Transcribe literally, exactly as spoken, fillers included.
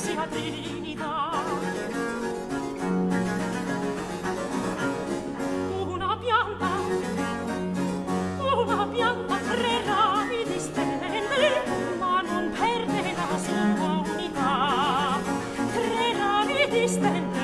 sia Trinità. Una pianta, una pianta, tre rami di stelle, ma non perde la sua unità. Tre rami di stelle